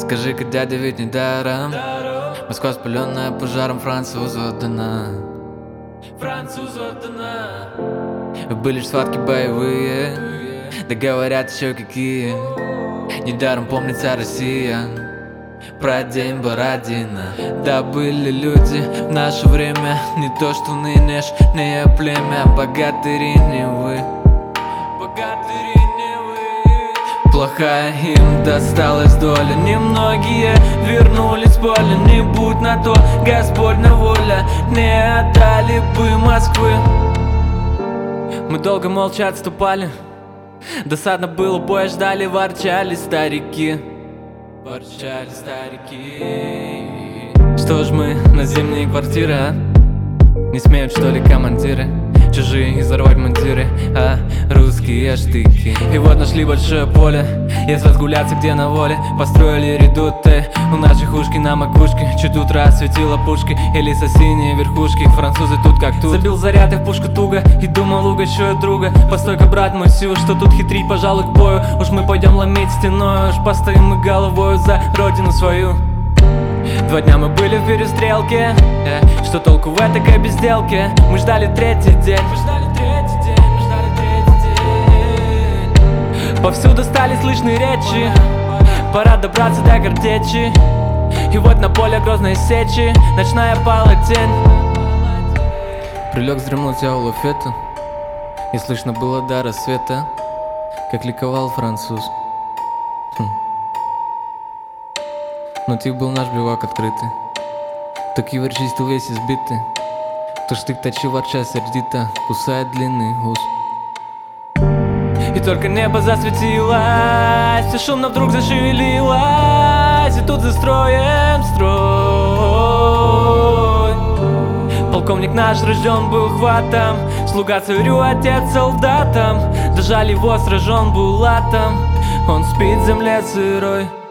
Скажи-ка, дядя, ведь не даром Москва, спаленная пожаром, французу отдана. Французу отдана. Были ж схватки боевые, да говорят еще какие. Недаром помнится Россия про день Бородина. Да, были люди в наше время, не то что нынешнее племя. Богатыри не вы, богатыри не вы. Плохая им досталась доля, немногие вернулись в поле. Не будь на то Господня воля, не отдали бы Москвы. Мы долго молча отступали, досадно было, боя ждали, ворчали старики. Ворчали старики. Что ж мы на зимние квартиры, а? Не смеют, что ли, командиры чужие изорвать мундиры, а русские штыки. И вот нашли большое поле, если разгуляться где на воле. Построили редуты у наших ушки на макушке. Чуть утро осветила пушки или синие верхушки. Французы тут как тут. Забил заряд и в пушку туго и думал, угощу друга. Постой-ка, брат мой, сю, что тут хитрить, пожалуй, к бою. Уж мы пойдем ломить стеной, уж постоим мы головою за родину свою. 2 дня мы были в перестрелке, что толку в этой безделке? Мы ждали третий день, повсюду стали слышны речи, пора добраться до картечи. И вот на поле грозной сечи ночная пала тень. Прилег вздремнуть я у лафета, и слышно было до рассвета, как ликовал француз. Но тих был наш бивак открытый, так и чистил весь избитый. Кто штык точил, ворча сердито, кусает длинный ус. И только небо засветилось, все шумно вдруг зашевелилось. И тут за строем строй. Полковник наш рожден был хватом, слуга царю, отец солдатам. Дожали его, сражен был латом, он спит в земле сырой.